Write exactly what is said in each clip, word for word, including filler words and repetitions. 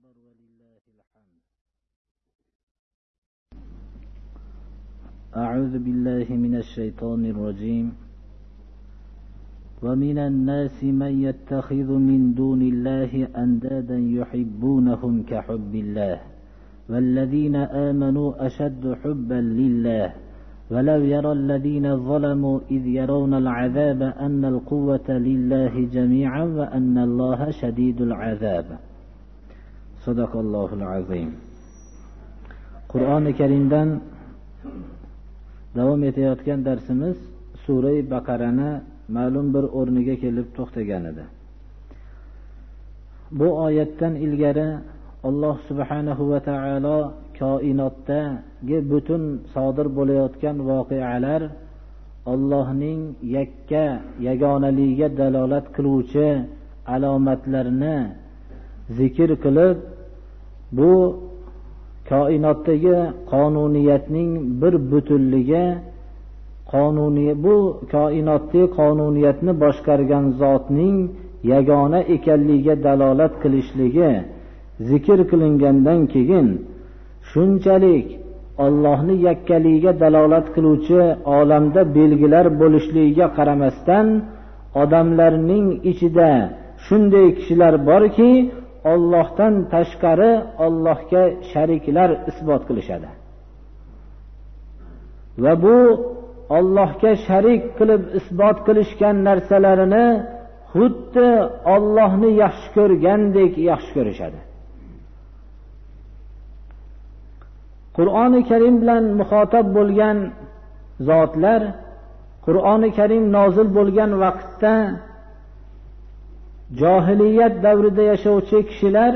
أكبر ولله الحمد. أعوذ بالله من الشيطان الرجيم. ومن الناس من يتخذ من دون الله أندادا يحبونهم كحب الله والذين آمنوا أشد حبا لله ولو يرى الذين ظلموا إذ يرون العذاب أن القوة لله جميعا وأن الله شديد العذاب. صدق الله العظيم. Qur'oni Karimdan davom etayotgan darsimiz Sura-i Baqarani ma'lum bir o'rniga kelib to'xtagan edi. Bu oyatdan ilgari Alloh subhanahu va taolo koinotdagi butun sodir bo'layotgan voqealar Allohning yakka yagonaligiga dalolat qiluvchi alomatlarni zikr qilib, bu koinotdagi qonuniyatning bir butunligi, qonuniy bu koinotdagi qonuniyatni boshqargan zotning yagona ekanligiga dalolat qilishligi zikr qilingandan keyin shunchalik Allohni yakkaligiga dalolat qiluvchi olamda belgilar bo'lishligiga qaramasdan odamlarning ichida shunday kishilar borki, Allohdan tashqari Allohga shariklar isbot qilishadi. Va bu Allohga sharik qilib isbot qilishgan narsalarini xuddi Allohni yaxshi ko'rgandek yaxshi ko'rishadi. Qur'oni Karim bilan muxotab bo'lgan zotlar, Qur'oni Karim nozil bo'lgan vaqtda johiliyat davrida yashovchi kishilar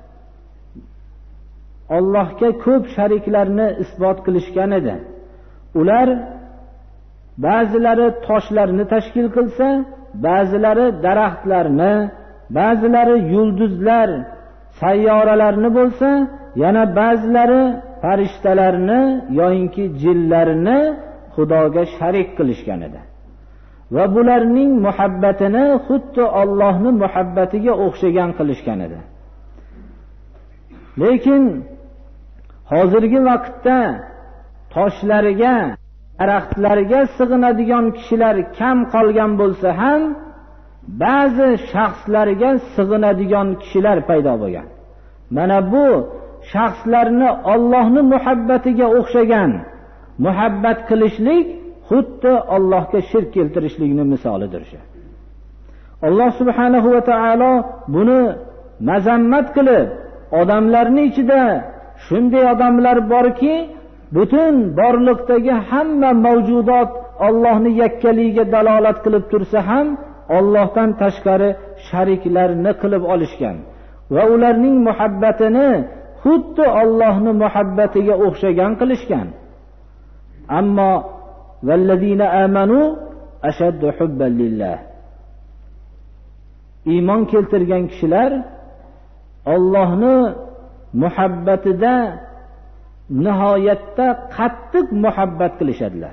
Allohga ko'p shariklarni isbot qilishgan edi. Ular ba'zilari toshlarni tashkil qilsa, ba'zilari daraxtlarni, ba'zilari yulduzlar, sayyoralarni bo'lsa, yana ba'zilari farishtalarni yoinki jinlarni Xudoga sharik qilishgan edi. Va bularning muhabbatini xuddi Allohning muhabbatiga o'xshagan qilishgan edi. Lekin hozirgi vaqtda toshlariga, daraxtlarga sig'inadigan kishilar kam qolgan bo'lsa ham, ba'zi shaxslarga sig'inadigan kishilar paydo bo'lgan. Mana bu shaxslarni Allohning muhabbatiga o'xshagan muhabbat qilishlik xuddi Allohga shirk keltirishlikning misolidir shu. Alloh subhanahu va taolo buni mazammat qilib, odamlarning ichida shunday odamlar borki, butun borliqdagi hamma mavjudot Allohning yakkaligiga dalolat qilib tursa ham, Allohdan tashqari shariklarni qilib olishgan va ularning muhabbatini xuddi Allohning muhabbatiga o'xshagan qilishgan. Ammo vallazina amanu ashaddu hubban lillah. Iymon keltirgan kishilar Allohning muhabbatida nihoyatda qattiq muhabbat qilishadilar.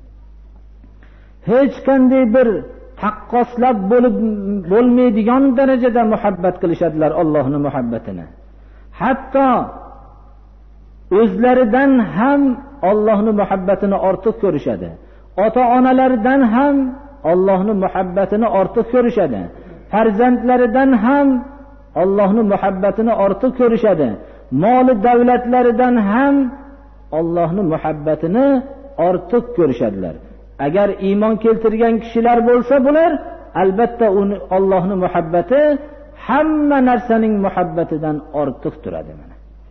Hech qanday bir taqqoslab bo'lib bo'lmaydigan darajada muhabbat qilishadilar Allohning muhabbatini. Hatto o'zlaridan ham Allohning muhabbatini ortiq ko'rishadi. Ota-onalaridan ham Allohning muhabbatini ortiq ko'rishadi. Farzandlaridan ham Allohning muhabbatini ortiq ko'rishadi. Moli davlatlaridan ham Allohning muhabbatini ortiq ko'rishadilar. Agar iymon keltirgan kishilar bo'lsa, bular albatta uni Allohning muhabbati hamma narsaning muhabbatidan ortiq turadi. Mana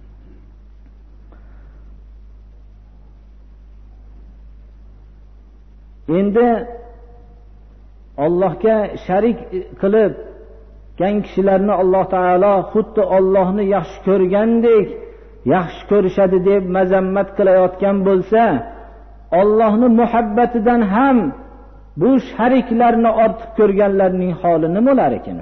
endi Allohga sharik qilib gan kishilarni Alloh taolo xuddi Allohni yaxshi ko'rgandek yaxshi ko'rishadi deb mazammat qilayotgan bo'lsa, Allohning muhabbatidan ham bu shariklarni ortiq ko'rganlarning holi nima bo'lar ekan?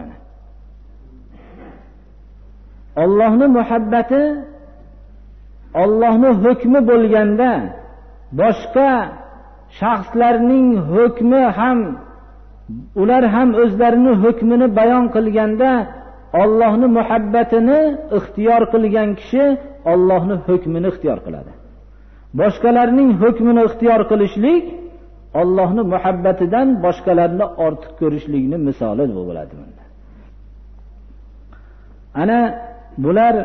Allohning muhabbati Allohning hukmi bo'lganda, boshqa shaxslarning hukmi ham, ular ham o'zlarining hukmini bayon qilganda Allohning muhabbatini ixtiyor qilgan kishi Allohning hukmini ixtiyor qiladi. Boshqalarning hukmini ixtiyor qilishlik Allohning muhabbatidan boshqalarni ortiq ko'rishlikning misoli bo'ladi bunda. Ana bular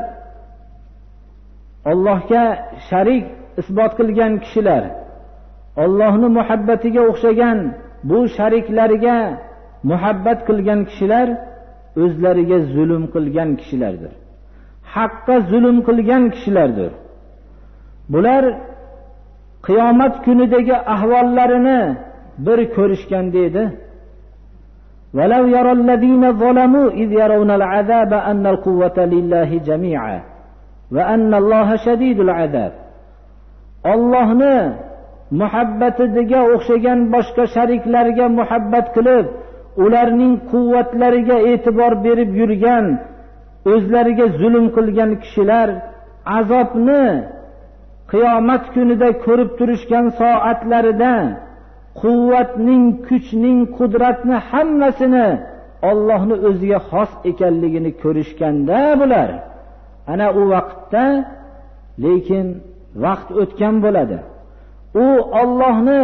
Allohga sharik isbot qilgan kishilar, Allohning muhabbatiga o'xshagan bu shariklariga muhabbat qilgan kishilar o'zlariga zulm qilgan kishilardir. Haqqa zulm qilgan kishilardir. Bular qiyomat kunidagi ahvollarini bir ko'rishganda edi. وَلَوْ يَرَى الَّذِينَ ظَلَمُوا إِذْ يَرَوْنَ الْعَذَابَ أَنَّ الْقُوَّةَ لِلَّهِ جَمِيعًا وَأَنَّ اللَّهَ شَدِيدُ الْعَذَابِ. Allohni muhabbatiga o'xshagan boshqa shariklarga muhabbat qilib, ularning quvvatlariga e'tibor berib yurgan, o'zlariga zulm qilgan kishilar azobni qiyomat kunida ko'rib turishgan soatlarida quvvatning, kuchning, qudratni hammasini Allohning o'ziga xos ekanligini ko'rishganda bular, ana u vaqtda, lekin vaqt o'tgan bo'ladi. U Allohni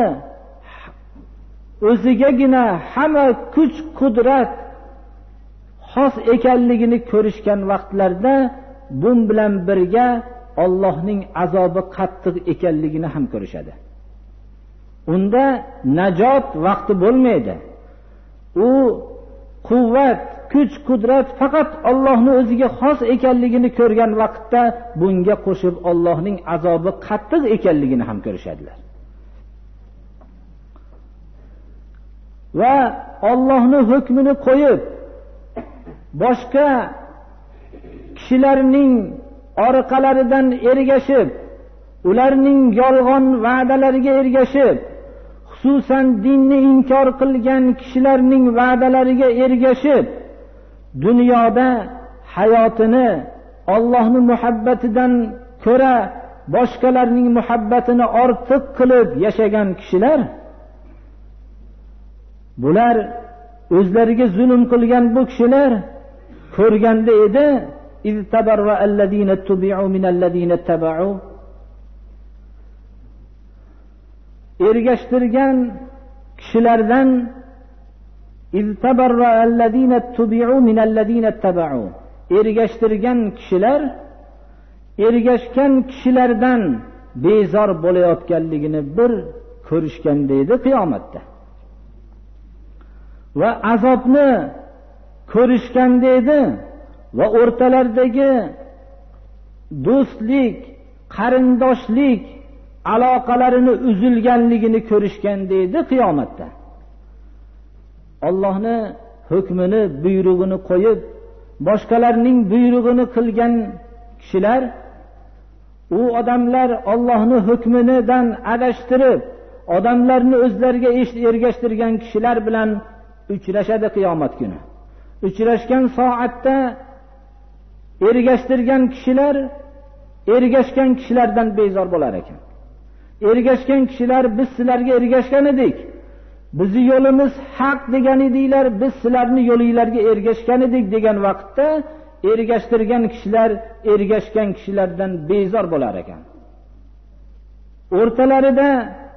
o'zigagina hamma kuch, qudrat xos ekanligini ko'rishgan vaqtlarda bu bilan birga Allohning azobi qattiq ekanligini ham ko'rishadi. Unda najot vaqti bo'lmaydi. U quvvat, kuch, qudrat faqat Allohning o'ziga xos ekanligini ko'rgan vaqtda bunga qo'shib Allohning azobi qattiq ekanligini ham ko'rishadilar. Va Allohning hukmini qo'yib boshqa kishilarning orqalaridan ergashib, ularning yolg'on va'dalariga ergashib, xususan dinni inkor qilgan kishilarning va'dalariga ergashib, dunyoda hayotini Allohning muhabbatidan ko'ra boshqalarning muhabbatini ortiq qilib yashagan kishilar, bular o'zlariga zulm qilgan bu kishilar ko'rganda edi, iz tabarra allazina tubi'u min allazina tabau, ergashtirgan kishilardan iz tabarra allazina tubi'u min allazina tabau, ergashtirgan kishilar ergashgan kishilardan bezor bo'layotganligini bir ko'rishganda edi qiyomatda. Va azobni ko'rishganda edi va o'rtalaridagi do'stlik, qarindoshlik aloqalarini uzilganligini ko'rishganda edi qiyomatda. Allohning hukmini, buyrug'ini qo'yib boshqalarning buyrug'ini qilgan kishilar, u odamlar Allohning hukmidan adashtirib odamlarni o'zlariga ergashtirgan kishilar bilan uchrashadi qiyomat kuni. Uchrashgan soatda ergashtirgan kishilar ergashgan kishilardan bezor bo'lar ekan. Ergashgan kishilar, biz sizlarga ergashgan edik, bizni yo'limiz haq degan edinglar, biz sizlarni yo'linglarga ergashgan edik degan vaqtda ergashtirgan kishilar ergashgan kishilardan bezor bo'lar ekan. O'rtalarida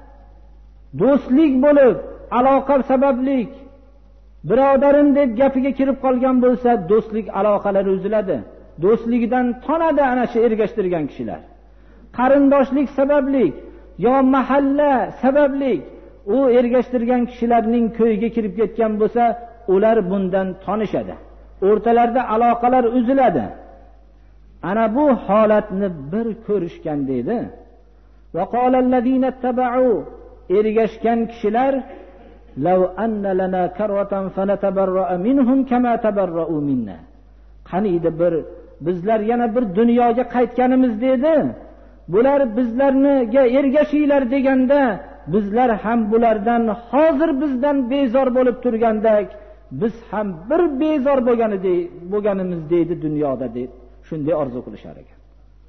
do'stlik bo'lib, aloqa sababli birodarim deb gapiga kirib qolgan bo'lsa, do'stlik aloqalari uziladi. Do'stlikdan tonadi ana shu ergashtirgan kishilar. Qarindoshlik sababli yo mahalla sababli u ergashtirgan kishilarning ko'yiga kirib ketgan bo'lsa, ular bundan tonishadi. O'rtalarida aloqalar uziladi. Ana bu holatni bir ko'rishgan dedi. Va qolallazina tabau, ergashgan kishilar, law anna lana karwatan fanatabarra minhum kama tabarra'u minna. Qaniydi bir bizlar yana bir dunyoga qaytganimiz dedi. Bular bizlarniga ergashinglar deganda, bizlar ham bulardan hozir bizdan bezor bo'lib turgandek, biz ham bir bezor bo'lganimiz deydi dunyoda deb shunday orzu qilishar ekan.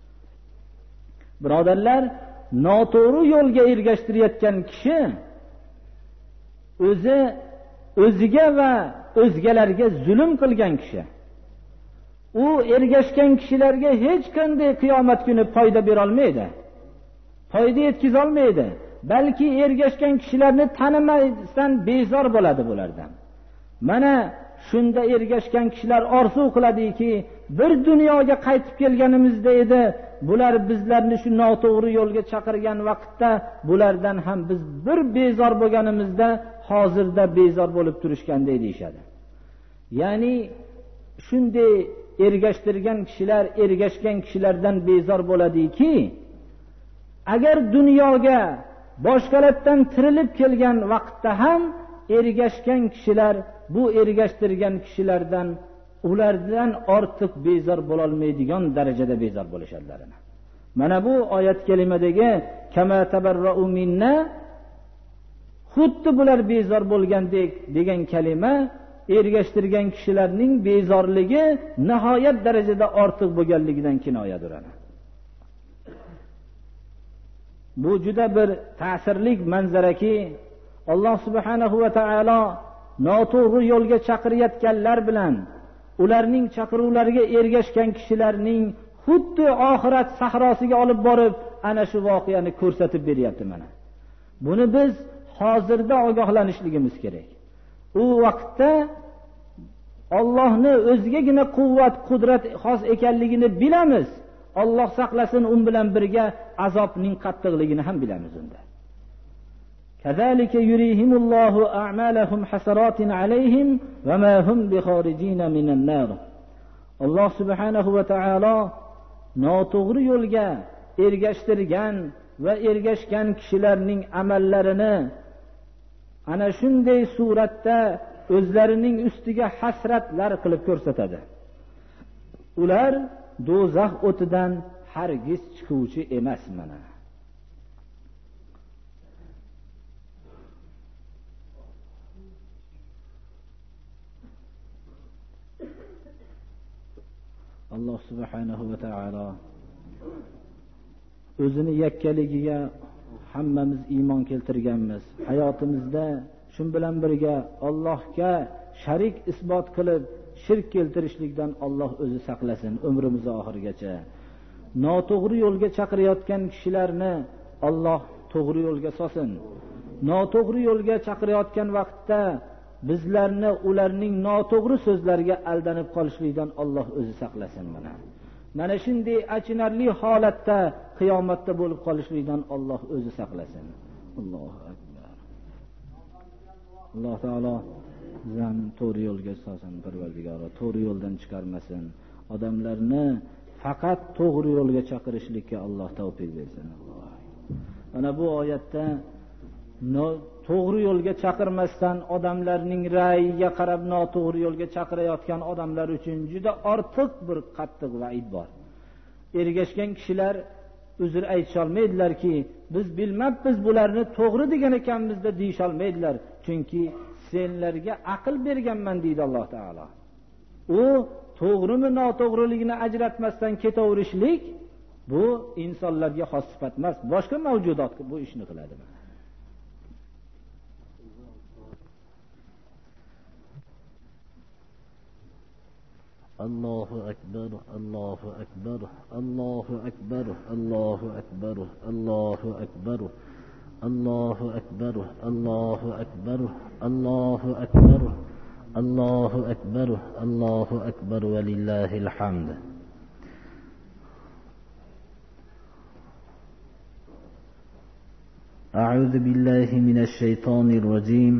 Birodarlar, noto'g'ri yo'lga ergashtirayotgan kishi o'zi o'ziga va o'zgalarga zulm qilgan kishi. u ergashgan kishilarga hech qanday qiyomat kuni foyda bera olmaydi, foyda yetkiza olmaydi. Balki ergashgan kishilarni tanimasdan bezor bo'ladi bulardan. Mana shunda ergashgan kishilar orzu qiladiki, bir dunyoga qaytib kelganimizda edi, bular bizlarni shu noto'g'ri yo'lga chaqirgan vaqtda bulardan ham biz bir bezor bo'lganimizda hozirda bezor bo'lib turishganday deyshadi. Ya'ni shunday ergashtirgan kishilar ergashgan kishilardan bezor bo'ladiki, agar dunyoga boshqalardan tirilib kelgan vaqtda ham ergashgan kishilar bu ergashtirgan kishilardan ulardan ortiq bezor bo'la olmaydigan darajada bezor bo'lishadilar. Mana bu oyat kalimadagi kama tabarra'u minna, xuddi bular bezor bo'lgandek degan kalima ergashtirgan kishilarning bezorligi nihoyat darajada ortiq bo'lganligidan kinoyadir. Bu juda bir ta'sirli manzaraki, Alloh subhanahu va taolo noto'g'ri yo'lga chaqirayotganlar bilan ularning chaqiruvlariga ergashgan kishilarning xuddi oxirat sahrosiga olib borib ana shu voqeani ko'rsatib beryapti. Mana buni biz hozirda ogohlanishligimiz kerak. U vaqtda Allohni o'zigagina quvvat, qudrat xos ekanligini bilamiz. Alloh saqlasin, un bilan birga azobning qattiqligini ham bilamiz unda. Kazalika yurihimullohu a'malahum hasaratin alayhim va ma hum bikharijin minan nar. Alloh subhanahu va taolo noto'g'ri yo'lga ergashtirgan va ergashgan kishilarning amallarini ana shunday suratda o'zlarining ustiga hasratlar qilib ko'rsatadi. Ular do'zax o'tidan hargiz chiquvchi emas. Mana Alloh subhanahu va taolo o'zini yakkaligiga hammamiz iymon keltirganmiz. Hayotimizda shun bilan birga Allohga sharik isbot qilib shirk keltirishlikdan Alloh o'zi saqlasin umrimizni oxirigacha. Noto'g'ri yo'lga chaqirayotgan kishilarni Alloh to'g'ri yo'lga solsin. Noto'g'ri yo'lga chaqirayotgan vaqtda bizlarni ularning noto'g'ri so'zlariga aldanib qolishlikdan Alloh o'zi saqlasin. Mana mana shunday achinarli holatda qiyomatda bo'lib qolishlikdan Alloh o'zi saqlasin. Allohu akbar. Alloh taolo bizdan to'g'ri yo'lga solsin, Parvardigor, to'g'ri yo'ldan chiqarmasin. Odamlarni faqat to'g'ri yo'lga chaqirishlikka Alloh tavfiq bersin. Mana bu oyatda to'g'ri yo'lga chaqirmasdan odamlarning ra'yiga qarab noto'g'ri yo'lga chaqirayotgan odamlar uchun juda ortiq bir qattiq va'id bor. Ergashgan kishilar uzr aytisha olmaydilarki, biz bilmabmiz bularni to'g'ri degan ekanmiz deb deyish olmaydilar. Chunki senlarga aql berganman deydi Alloh taolo. U to'g'rimi noto'g'riligini ajratmasdan ketaverishlik bu insonlarga xos sifat emas, boshqa mavjudot bu ishni qiladi. Allohu akbar, Allohu akbar, Allohu akbar, Allohu akbar, Allohu akbar, Allohu akbar, Allohu akbar, Allohu akbar, Allohu akbar, Allohu akbar va lillahil hamd. A'udhu billahi minash shaytonir rajim.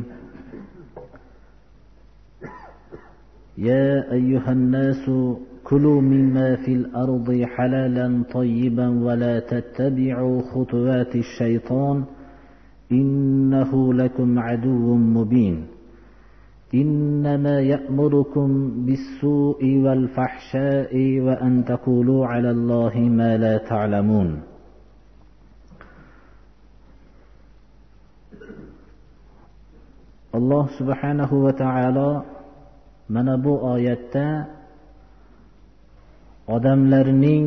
يا أيها الناس كلوا مما في الأرض حلالا طيبا ولا تتبعوا خطوات الشيطان إنه لكم عدو مبين إنما يأمركم بالسوء والفحشاء وأن تقولوا على الله ما لا تعلمون. الله سبحانه وتعالى mana bu oyatda odamlarning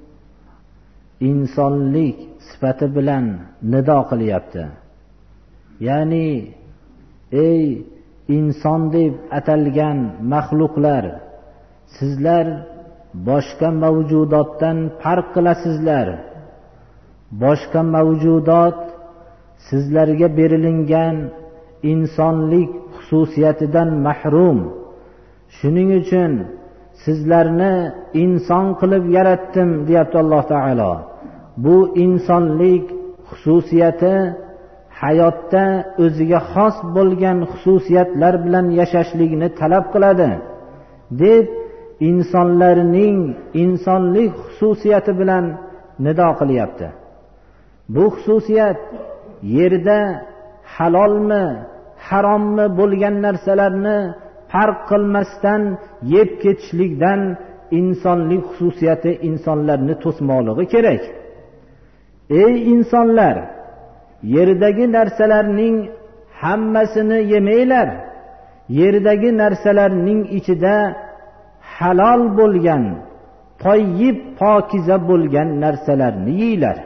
insonlik sifati bilan nido qilyapti. Ya'ni ey inson deb atalgan maxluqlar, sizlar boshqa mavjudotdan farq qilasizlar. Boshqa mavjudot sizlarga berilingan insonlik xususiyatidan mahrum. Shuning uchun sizlarni inson qilib yaratdim, deyapti Alloh taolo. Bu insonlik xususiyati hayotda o'ziga xos bo'lgan xususiyatlar bilan yashashlikni talab qiladi deb insonlarning insonlik xususiyati bilan nido qilyapti. Bu xususiyat yerda halolmi, harommi bo'lgan narsalarni farq qilmasdan yeb ketishlikdan insonlik xususiyati insonlarni to'smoqligi kerak. Ey insonlar, yerdagi narsalarning hammasini yemanglar. Yerdagi narsalarning ichida halol bo'lgan, toyyib, pokiza bo'lgan narsalarni yeyinglar.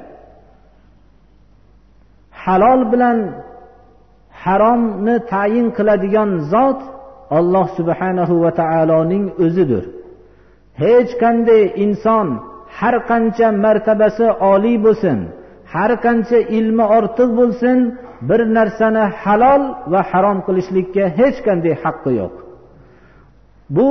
Halol bilan haromni tayin qiladigan zot Alloh subhanahu va taoloning o'zidir. Hech qanday inson har qancha martabasi oliy bo'lsin, har qancha ilmi ortiq bo'lsin, bir narsani halol va harom qilishlikka hech qanday haqqi yo'q. Bu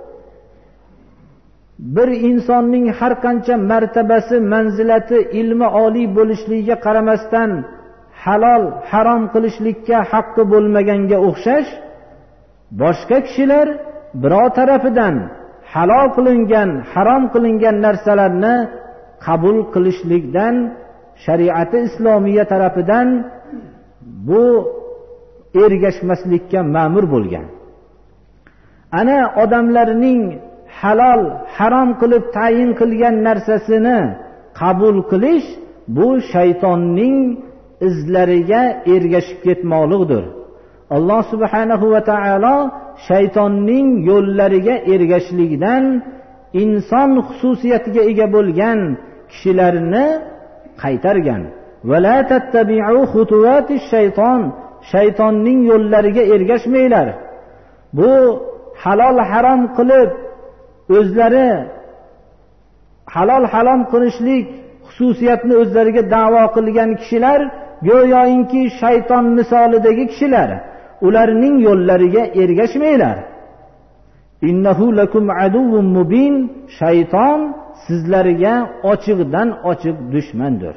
bir insonning har qancha martabasi, manzilati, ilmi oliy bo'lishligiga qaramasdan halol, harom qilishlikka haqqi bo'lmaganga o'xshash, boshqa kishilar birov tarafidan halol qilingan, harom qilingan narsalarni qabul qilishlikdan shariati islomiya tarafidan bu ergashmaslikka ma'mur bo'lgan. Ana odamlarning halol, harom qilib tayin qilgan narsasini qabul qilish bu shaytonning izlariga ergashib ketmoqlikdir. Alloh subhanahu va taolo shaytonning yo'llariga ergashishlikdan inson xususiyatiga ega bo'lgan kishilarni qaytargan. Va la tattabi'u xutuvatish shayton, shaytonning yo'llariga ergashmanglar. Bu halol harom qilib o'zlari halol harom qilishlik xususiyatni o'zlariga da'vo qilgan kishilar go'yoki shayton misolidagi kishilar. Ularning yo'llariga ergashmanglar. Innahu lakum aduwwun mubin, shayton sizlarga ochiqdan ochiq dushmandir.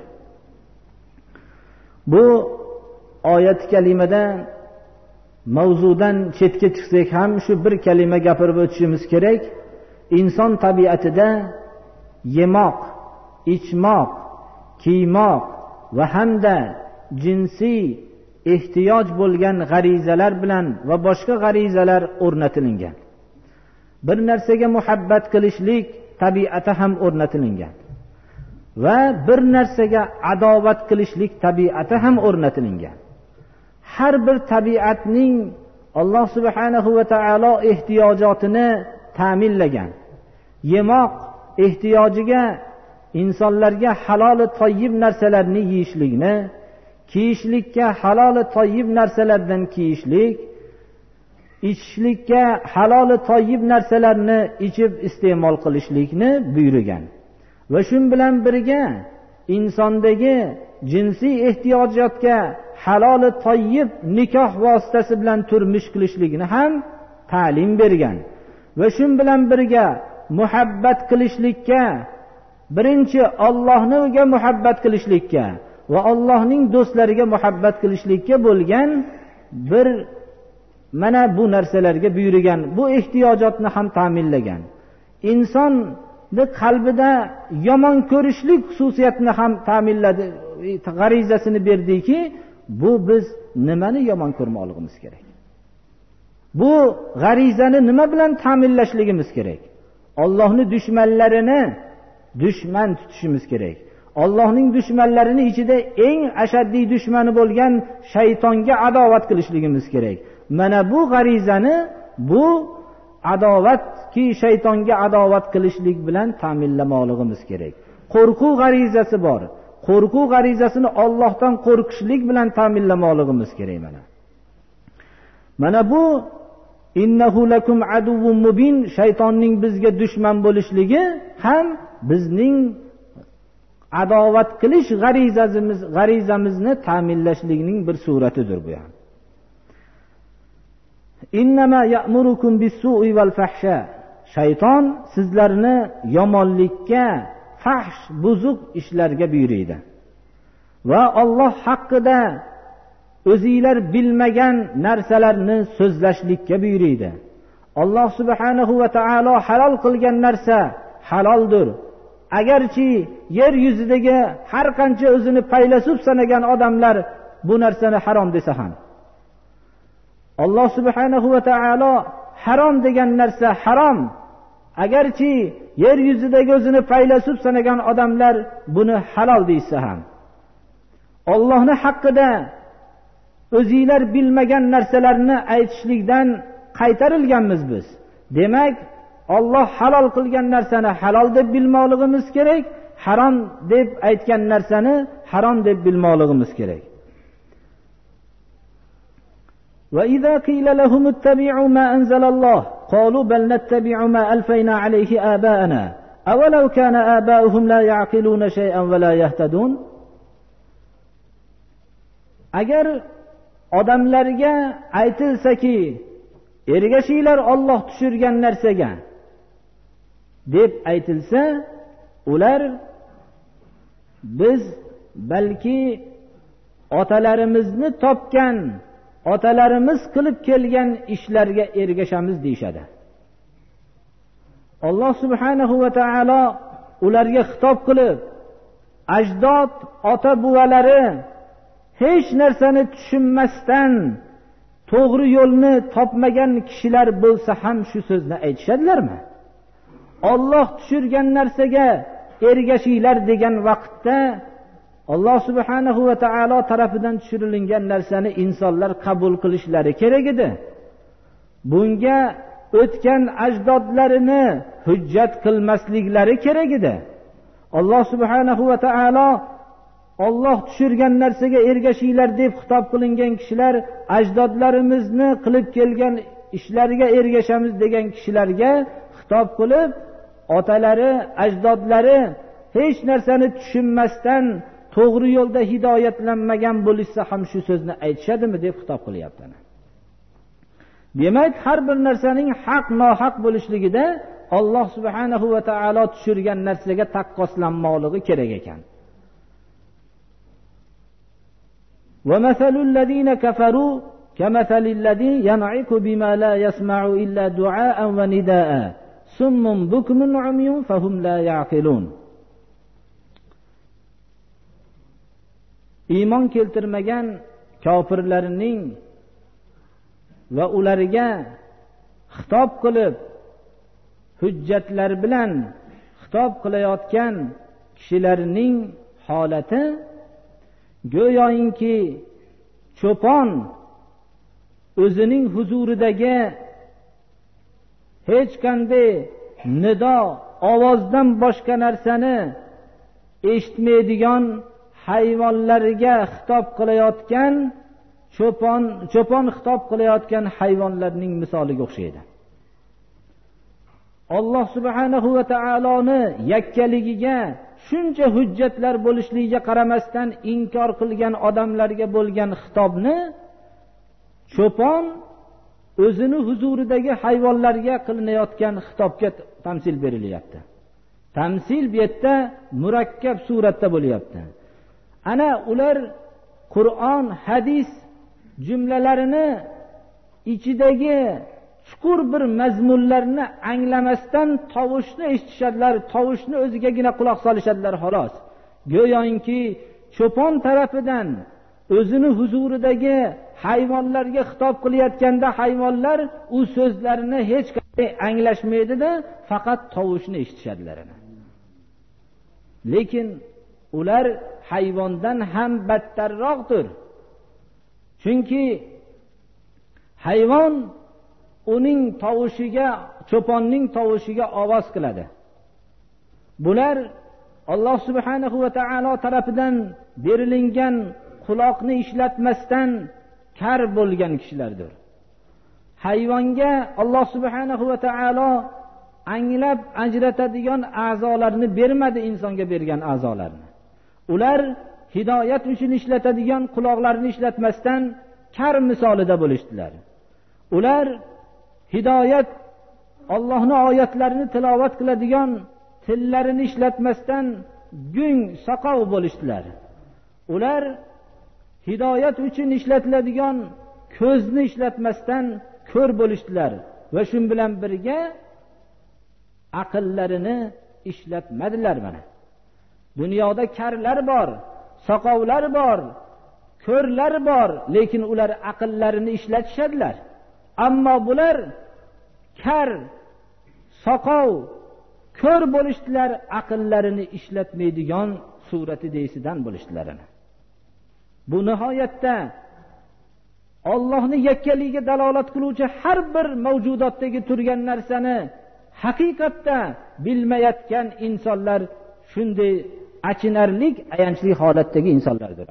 Bu oyat kalimada mavzudan chetga chiqsak ham shu bir kalima gapirib o'tishimiz kerak. Inson tabiatida yemoq, ichmoq, kiymoq va hamda jinsiy ehtiyoj bo'lgan g'arizalar bilan va boshqa g'arizalar o'rnatilgan. Bir narsaga muhabbat qilishlik tabiati ham o'rnatilgan. Va bir narsaga adovat qilishlik tabiati ham o'rnatilgan. Har bir tabiatning Alloh subhanahu va taolo ehtiyojotini ta'minlagan. Yemoq ehtiyojiga insonlarga halol toyyib narsalarni yeyishlikni, kiyishlikka halol toyyib narsalardan kiyishlik, ichishlikka halol toyyib narsalarni ichib iste'mol qilishlikni buyurgan. Va shun bilan birga insondagi jinsiy ehtiyojotga halol toyyib nikoh vositasi bilan turmush qilishlikni ham ta'lim bergan. Va shun bilan birga muhabbat qilishlikka, birinchi Allohga muhabbat qilishlikka va Allohning do'stlariga muhabbat qilishlikka bo'lgan bir mana bu narsalarga buyurgan. Bu ehtiyojotni ham ta'minlagan. Insonni qalbida yomon ko'rishlik xususiyatini ham ta'minladi, g'arizasini berdiki, bu biz nimani yomon ko'rmoqligimiz kerak? Bu g'arizani nima bilan ta'minlashligimiz kerak? Allohning dushmanlarini dushman tutishimiz kerak. Allohning dushmanlarini ichida eng ashaddiy dushmani bo'lgan shaytonga adovat qilishligimiz kerak. Mana bu g'arizani, bu adovatki shaytonga adovat qilishlik bilan ta'minlamoqligimiz kerak. Qo'rquv g'arizasi bor. Qo'rquv g'arizasini Allohdan qo'rqishlik bilan ta'minlamoqligimiz kerak mana. Mana bu innahu lakum aduwwun mubin, shaytonning bizga dushman bo'lishligi ham bizning adovat qilish g'arizamiz g'arizamizni ta'minlashlikning bir suratidir bu ham. Innama ya'murukum bis-su'i val fahsha. Shayton sizlarni yomonlikka, fahsh, buzuq ishlarga buyuradi. Va Alloh haqida o'zinglar bilmagan narsalarni so'zlashlikka buyuradi. Alloh subhanahu va taolo halol qilgan narsa haloldir. Agarchi yer yuzidagi har qancha o'zini faylasuf sanagan odamlar bu narsani harom desa ham, Alloh subhanahu va taolo harom degan narsa harom. Agarchi yer yuzidagi o'zini faylasuf sanagan odamlar buni halol deysa ham, Allohning haqqida o'zinglar bilmagan narsalarni aytishlikdan qaytarilganmiz biz. Demak, Alloh halol qilgan narsani halol deb bilmoqligimiz kerak, harom deb aytgan narsani harom deb bilmoqligimiz kerak. Va idza qila lahum ittabi'u ma anzalalloh qalu bal nattabi'u ma alfayna alayhi aba'ana awalau kana aba'uhum la ya'qiluna shay'an wa la yahtadun. Agar odamlarga aytilsaki, ergashinglar Alloh tushirgan narsaga deb aytilsa, ular biz balki otalarimizni topgan, otalarimiz qilib kelgan ishlarga ergashamiz deyshadi. Alloh subhanahu va taolo ularga xitob qilib, ajdod, ota buvalari hech narsani tushunmasdan to'g'ri yo'lni topmagan kishilar bo'lsa ham shu so'zni aytishadilarmi? Alloh tushirgan narsaga ergashinglar degan vaqtda Alloh subhanahu va taolo tarafidan tushirilgan narsani insonlar qabul qilishlari kerak edi. Bunga o'tgan ajdodlarini hujjat qilmasliklari kerak edi. Alloh subhanahu va taolo Alloh tushirgan narsaga ergashinglar deb xitob qilingan kishilar ajdodlarimizni qilib kelgan ishlariga ergashamiz degan kishilarga xitob qilib, otalari, ajdodlari hech narsani tushunmasdan to'g'ri yo'lda hidoyatlanmagan bo'lsa ham shu so'zni aytishadimi deb xitob qilyapti. Demak, har bir narsaning haq nohaq bo'lishligida Alloh subhanahu va taolo tushirgan narsaga taqqoslanmoqligi kerak ekan. وَمَثَلُ الَّذِينَ كَفَرُوا كَمَثَلِ الَّذِي يَنْعِقُ بِمَا لَا يَسْمَعُ إِلَّا دُعَاءً وَنِدَاءً ثُمٌّ بُكْمٌ عُمْيٌ فَهُمْ لَا يَعْقِلُونَ. Iymon keltirmagan kofirlarning va ularga xitob qilib, hujjatlar bilan xitob qilayotgan kishilarning holati go'yoki cho'pon o'zining huzuridagi hech qanday nido, ovozdan boshqa narsani eshitmaydigan hayvonlarga xitob qilayotgan cho'pon cho'pon xitob qilayotgan hayvonlarning misoliga o'xshaydi. Alloh subhanahu va taoloni yakkaligiga shuncha hujjatlar bo'lishligiga qaramasdan inkor qilgan odamlarga bo'lgan xitobni cho'pon o'zini huzuridagi hayvonlarga qilinayotgan xitobga tamsil berilyapti. Tamsil bu yerda murakkab suratda bo'lyapti. Ana ular Qur'on, hadis jumlalarini ichidagi chuqur bir mazmunlarni anglamasdan tovushni eshitishadilar, tovushni o'zigagina quloq solishadilar xolos. Go'yoki cho'pon tarafidan o'zini huzuridagi hayvonlarga xitob qilayotganda hayvonlar u so'zlarini hech qanday anglashmaydi-da, faqat tovushni eshitishadilar. Lekin ular hayvondan ham battarroqdir. Chunki hayvon uning tovushiga, cho'ponning tovushiga ovoz qiladi. Bular Alloh subhanahu va taolo tarafidan berilingan quloqni ishlatmasdan kar bo'lgan kishilardir. hayvonga Alloh subhanahu va taolo anglab ajratadigan a'zolarni bermadi, insonga bergan a'zolarni. Ular hidoyat uchun ishlatadigan quloqlarini ishlatmasdan kar misolida bo'lishdilar. Ular hidoyat Allohning oyatlarini tilovat qiladigan tillarini ishlatmasdan gung, soqov bo'lishdilar. Ular hidoyat uchun ishlatiladigan ko'zni ishlatmasdan ko'r bo'lishdilar va shun bilan birga aqllarini ishlatmadilar. Mana dunyoda karlar bor, soqovlar bor, ko'rlar bor, lekin ular aqllarini ishlatishadilar. Ammo bular kar, soqov, ko'r bo'lishdilar, aqllarini ishlatmaydigan surati deysidan bo'lishdilar. Bu nihoyatda Allohning yakkaligiga dalolat qiluvchi har bir mavjudotdagi turgan narsani haqiqatda bilmayotgan insonlar shunday achinarlik, ayanchli holatdagi insonlardir.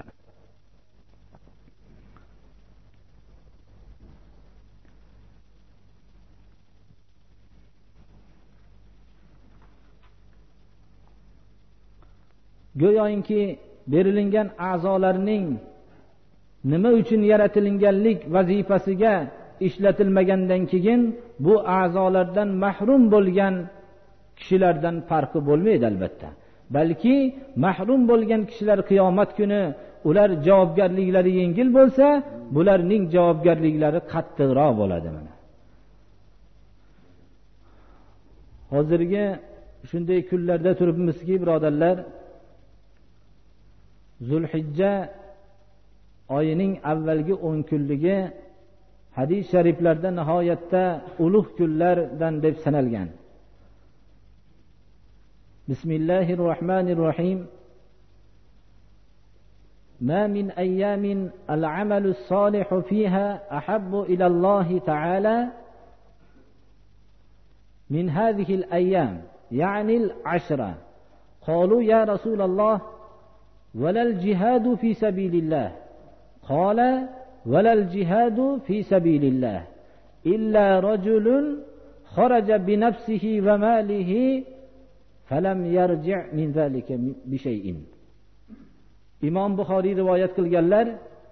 Go'yoki berilingan a'zolarning nima uchun yaratilganlik vazifasiga ishlatilmagandan keyin bu a'zolardan mahrum bo'lgan kishilardan farqi bo'lmaydi albatta. Balki mahrum bo'lgan kishilar qiyomat kuni ular javobgarliklari yengil bo'lsa, bularning javobgarliklari qattiqroq bo'ladi. Mana hozirgi shunday kunlarda turibmizki, birodarlar, Zulhijja oyining avvalgi o'n kunligi hadis shariflarda nihoyatda ulug' kunlardan deb sanalgan. Bismillahirrohmanirrohim. Ma min ayyamin al-amalu s-solihu fiha ahabbu ila Allah ta'ala min hadhihi al-ayyam, ya'ni al-ashra. Qalu ya Rasulullah, wala al-jihadu fi sabilillah. Qala wala al-jihadu fi sabilillah illa rajulun kharaja bi nafsihi wa malihi falam yarji' min zalika bi shay'in. Imom Buxoriy rivoyat qilganlar,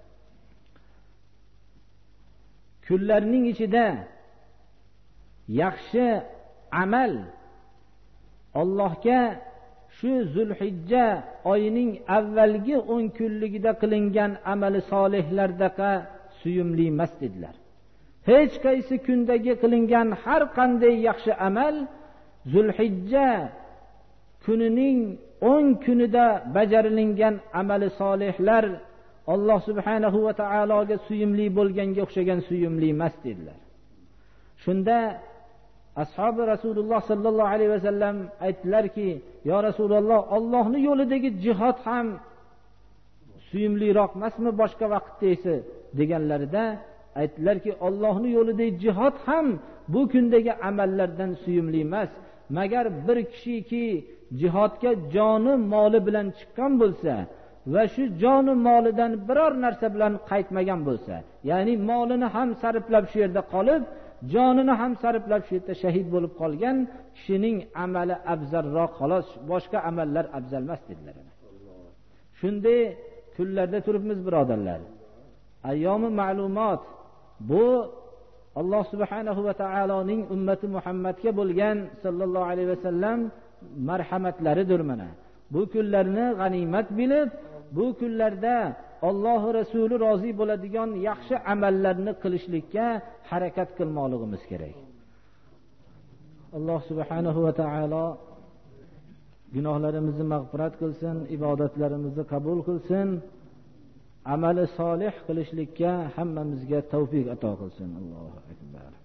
kunlarning ichida yaxshi amal Allohga shu Zulhijja oyining avvalgi o'n kunligida qilingan amali solihlardaqa suyumli emas dedilar. Hech qaysi kundagi qilingan har qanday yaxshi amal Zulhijja kunining o'n kunida bajarilingan amali solihlar Alloh subhanahu va taologa suyumli bo'lganga o'xshagan suyumli emas dedilar. Shunda ashabi Rasululloh sallallohu alayhi vasallam aytdilarki, yo Rasululloh, Allohning yo'lidagi jihad ham suyumliroq emasmi boshqa vaqtda esa deganlarida aytdilarki, Allohning yo'lidagi jihad ham bu kundagi amallardan suyumli emas, magar bir kishiki jihodga joni moli bilan chiqqan bo'lsa va shu joni molidan biror narsa bilan qaytmagan bo'lsa, ya'ni molini ham sarflab shu yerda qolib, jonini ham sarflab shu yerda shahid bo'lib qolgan kishining amali afzalroq, xolos, boshqa amallar afzal emas dedilar. Shunday kunlarda turibmiz birodarlar. Ayyomi ma'lumot bu Alloh subhanahu va taoloning ummati Muhammadga bo'lgan sallallohu alayhi vasallam marhamatlaridir. Mana bu kunlarni g'animat bilib, bu kunlarda Alloh Rasuli rozi bo'ladigan yaxshi amallarni qilishlikka harakat qilmoqligimiz kerak. Alloh subhanahu va taolo gunohlarimizni mag'firat qilsin, ibodatlarimizni qabul qilsin, amali solih qilishlikka hammamizga tavfiq ato qilsin. Allohu akbar.